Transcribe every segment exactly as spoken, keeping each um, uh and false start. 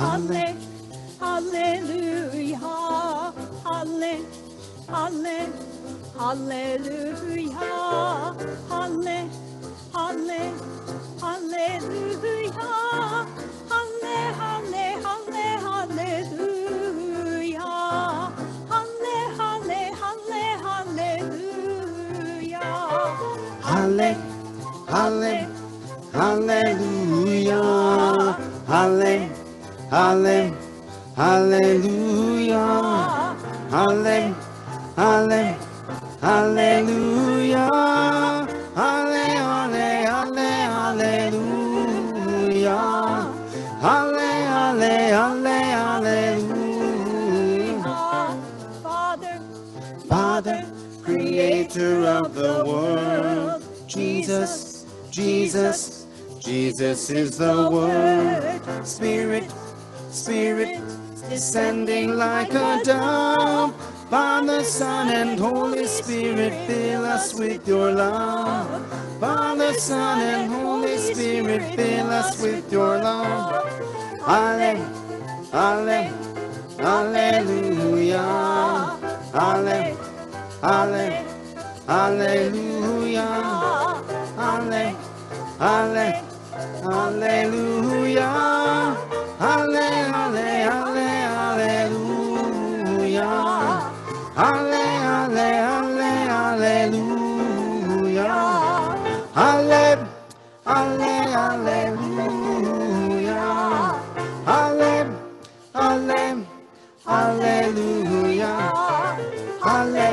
Halle, hallelujah, halle, halle, hallelujah, halle, halle, hallelujah, halle, halle, halle, hallelujah, halle, halle, halle, hallelujah, halle, halle, hallelujah, halle, halle, hallelujah, halle, halle, hallelujah, halle, halle, halle, hallelujah, halle, halle, halle, hallelujah. Father, Father, creator of the world, Jesus, Jesus, Jesus is the Word. Spirit, Spirit, descending like a dove. Father, Son, and Holy Spirit, fill us with your love. Father, Son, and Holy Spirit, fill us with your love. Halle, halle, hallelujah. Halle, halle, hallelujah. Halle, halle, hallelujah. Halle, halle, halle, hallelujah. Halle, halle, halle, hallelujah. Halle, halle, hallelujah. Halle, halle, hallelujah. Halle.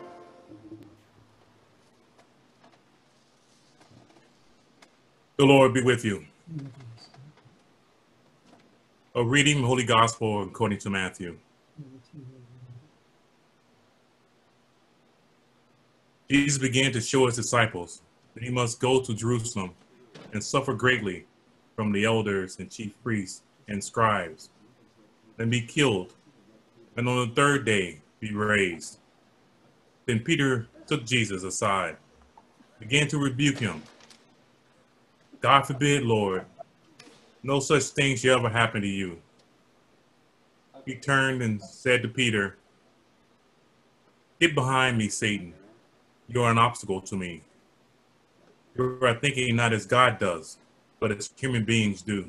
The Lord be with you. A reading from Holy Gospel according to Matthew. Jesus began to show his disciples that he must go to Jerusalem and suffer greatly from the elders and chief priests and scribes, and be killed, and on the third day be raised. Then Peter took Jesus aside, began to rebuke him. God forbid, Lord, no such thing shall ever happen to you. He turned and said to Peter, "Get behind me, Satan. You are an obstacle to me. You are thinking not as God does, but as human beings do."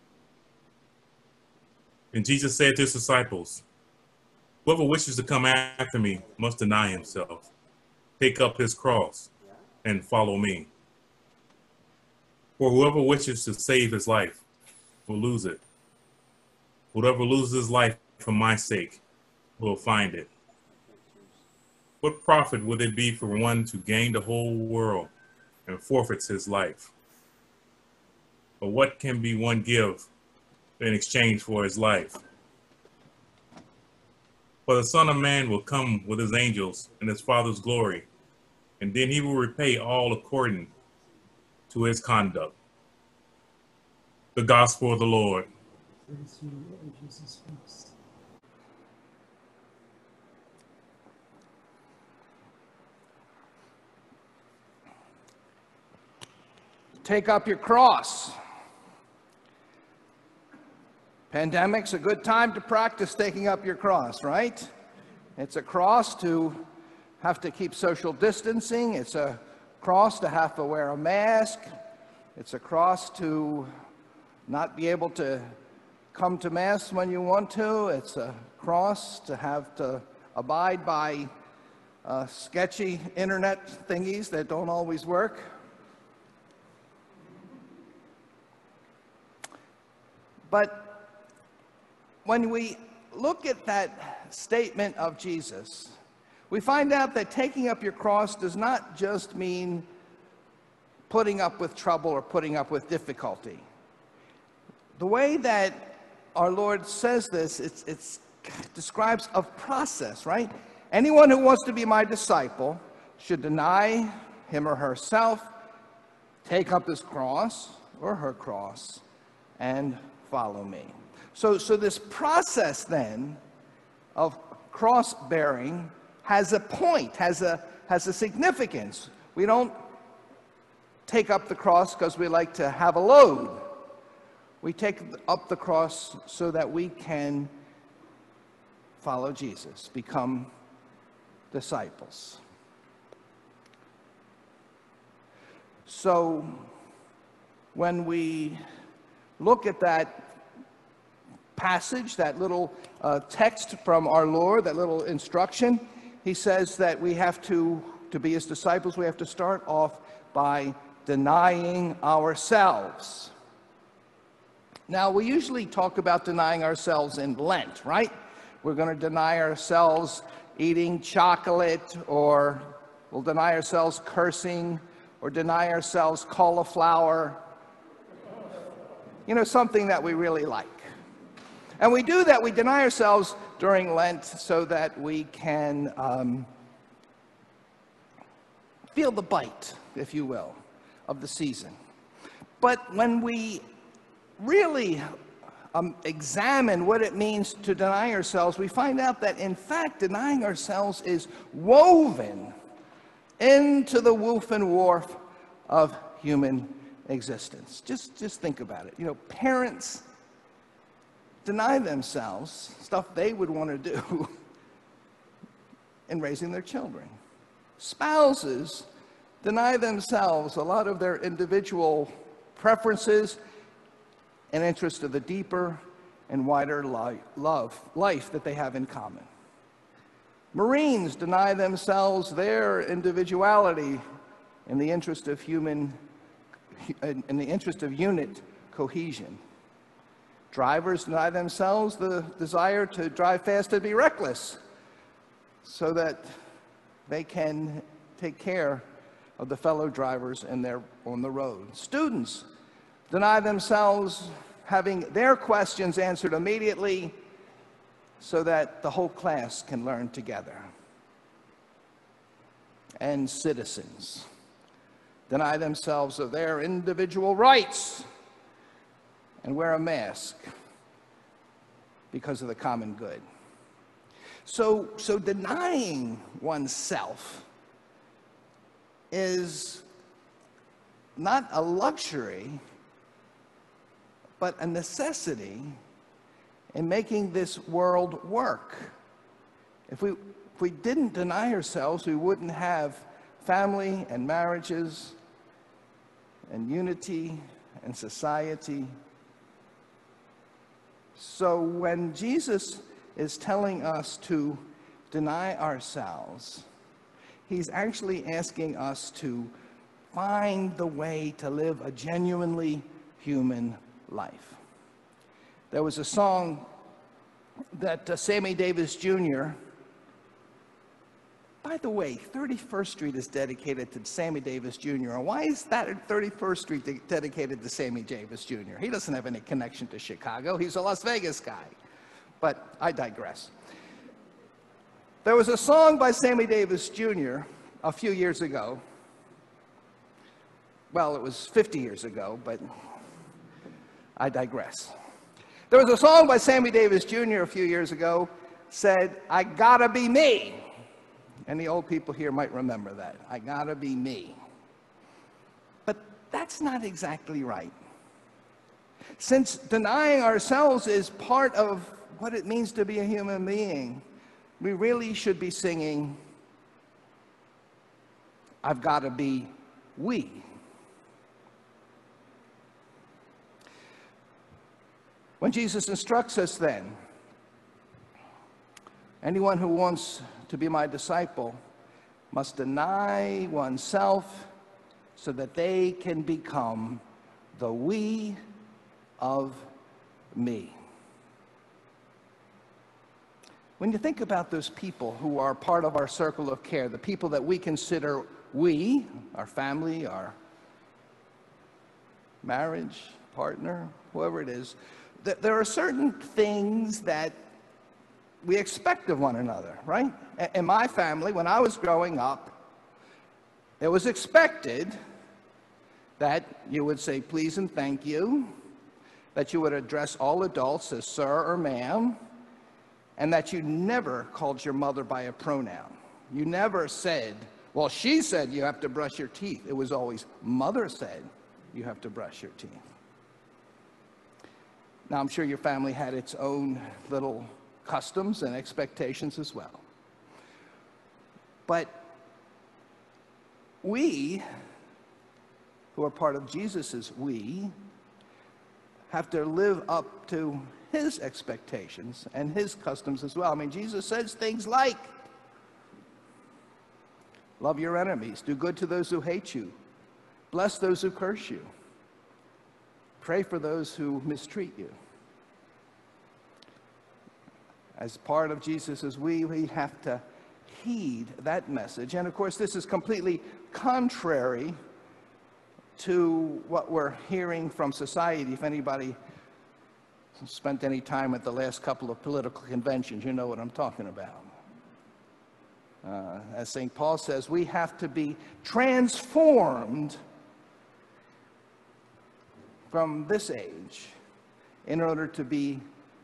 And Jesus said to his disciples, "Whoever wishes to come after me must deny himself, take up his cross, and follow me. For whoever wishes to save his life will lose it. Whoever loses his life for my sake will find it. What profit would it be for one to gain the whole world and forfeits his life? But what can be one give in exchange for his life? For the Son of Man will come with his angels in his Father's glory, and then he will repay all according to his conduct." The Gospel of the Lord. Praise you, Lord Jesus Christ. Take up your cross. Pandemic's a good time to practice taking up your cross, right? It's a cross to have to keep social distancing. It's a cross to have to wear a mask. It's a cross to not be able to come to Mass when you want to. It's a cross to have to abide by uh, sketchy internet thingies that don't always work. But when we look at that statement of Jesus, we find out that taking up your cross does not just mean putting up with trouble or putting up with difficulty. The way that our Lord says this, it's, it's describes a process, right? Anyone who wants to be my disciple should deny him or herself, take up his cross or her cross, and follow me. So, so this process then of cross-bearing has a point, has a, has a significance. We don't take up the cross because we like to have a load. we take up the cross so that we can follow Jesus, become disciples. So when we look at that passage, that little uh, text from our Lord, that little instruction, he says that we have to, to be his disciples, we have to start off by denying ourselves. Now, we usually talk about denying ourselves in Lent, right? We're going to deny ourselves eating chocolate, or we'll deny ourselves cursing, or deny ourselves cauliflower. You know, something that we really like. And we do that, we deny ourselves during Lent so that we can um, feel the bite, if you will, of the season. But when we really um, examine what it means to deny ourselves, we find out that, in fact, denying ourselves is woven into the woof and woof of human existence. Just, just think about it. You know, parents deny themselves stuff they would want to do in raising their children. Spouses deny themselves a lot of their individual preferences in interest of the deeper and wider li- love, life that they have in common. Marines deny themselves their individuality in the interest of human, in the interest of unit cohesion. Drivers deny themselves the desire to drive fast and be reckless so that they can take care of the fellow drivers in their, on the road. Students deny themselves having their questions answered immediately so that the whole class can learn together. And citizens deny themselves of their individual rights and wear a mask because of the common good. So, so denying oneself is not a luxury, but a necessity in making this world work. If we, if we didn't deny ourselves, we wouldn't have family and marriages and unity and society. So when Jesus is telling us to deny ourselves, he's actually asking us to find the way to live a genuinely human life. There was a song that uh, Sammy Davis Junior By the way, thirty-first Street is dedicated to Sammy Davis Junior And why is that thirty-first Street de- dedicated to Sammy Davis Junior? He doesn't have any connection to Chicago. He's a Las Vegas guy. But I digress. There was a song by Sammy Davis Junior a few years ago. Well, it was fifty years ago, but I digress. There was a song by Sammy Davis Junior a few years ago, said, "I gotta be me." And the old people here might remember that. I gotta be me. But that's not exactly right. Since denying ourselves is part of what it means to be a human being, we really should be singing, I've gotta be we. When Jesus instructs us then, anyone who wants to be my disciple must deny oneself so that they can become the we of me. When you think about those people who are part of our circle of care, the people that we consider we, our family, our marriage partner, whoever it is, th- there are certain things that we expect of one another, right? In my family, when I was growing up, it was expected that you would say please and thank you, that you would address all adults as sir or ma'am, and that you never called your mother by a pronoun. You never said, well, she said you have to brush your teeth. It was always, mother said you have to brush your teeth. Now, I'm sure your family had its own little customs and expectations as well. But we, who are part of Jesus's we, have to live up to his expectations and his customs as well. I mean, Jesus says things like, love your enemies, do good to those who hate you, bless those who curse you, pray for those who mistreat you. As part of Jesus' we, we have to heed that message. And of course, this is completely contrary to what we're hearing from society. If anybody spent any time at the last couple of political conventions, you know what I'm talking about. Uh, as Saint Paul says, we have to be transformed from this age in order to be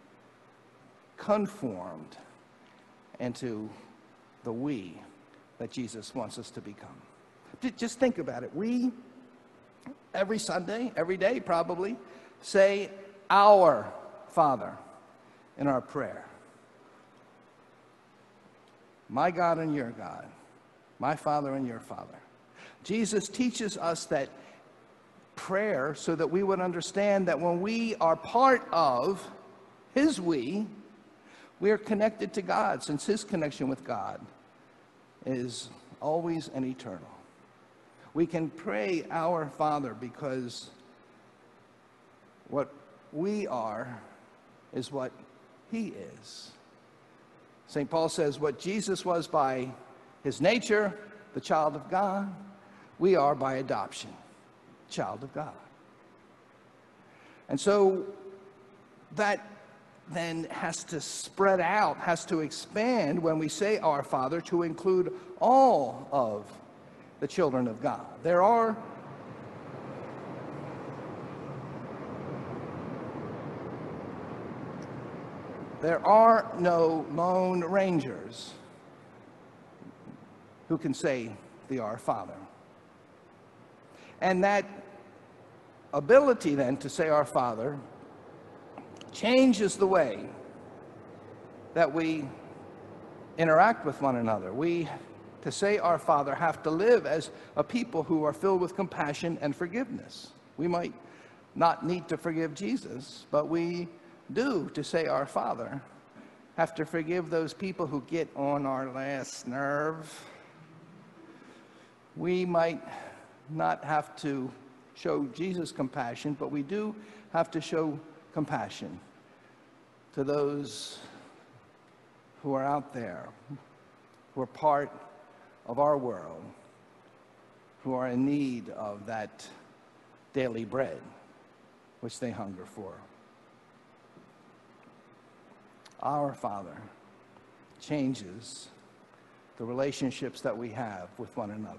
conformed into the we that Jesus wants us to become. Just think about it. We, every Sunday, every day probably, say, "Our Father," in our prayer. My God and your God, my Father and your Father. Jesus teaches us that prayer so that we would understand that when we are part of his we, we are connected to God, since his connection with God is always and eternal. We can pray our Father because what we are is what he is. Saint Paul says what Jesus was by his nature, the child of God, we are by adoption, child of God. And so that then has to spread out, has to expand when we say our Father to include all of the children of God. There are There are no lone rangers who can say the Our Father. And that ability then to say Our Father changes the way that we interact with one another. We, to say Our Father, have to live as a people who are filled with compassion and forgiveness. We might not need to forgive Jesus, but we do, to say Our Father, have to forgive those people who get on our last nerve. We might not have to show Jesus compassion, but we do have to show compassion to those who are out there, who are part of our world, who are in need of that daily bread which they hunger for. Our Father changes the relationships that we have with one another.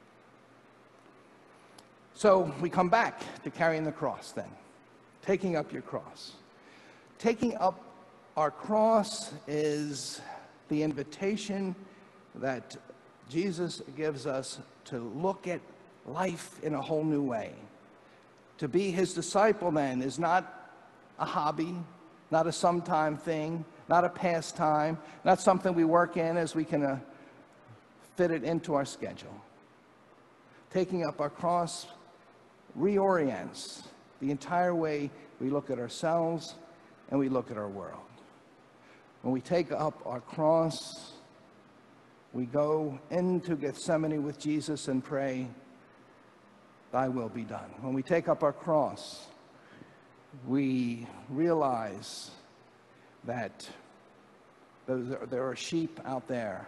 So we come back to carrying the cross then, taking up your cross. Taking up our cross is the invitation that Jesus gives us to look at life in a whole new way. To be his disciple then is not a hobby, not a sometime thing, not a pastime, not something we work in as we can uh, fit it into our schedule. Taking up our cross reorients the entire way we look at ourselves and we look at our world. When we take up our cross, we go into Gethsemane with Jesus and pray, "Thy will be done." When we take up our cross, we realize that there are sheep out there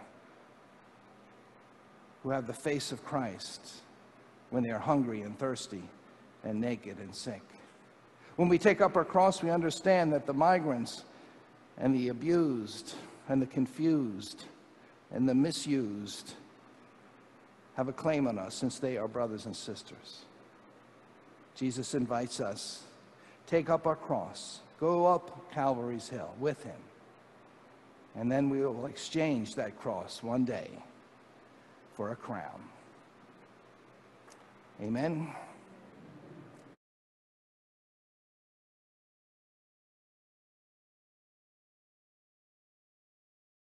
who have the face of Christ when they are hungry and thirsty and naked and sick. When we take up our cross, we understand that the migrants and the abused and the confused and the misused have a claim on us, since they are brothers and sisters. Jesus invites us, take up our cross, go up Calvary's Hill with him, and then we will exchange that cross one day for a crown. Amen.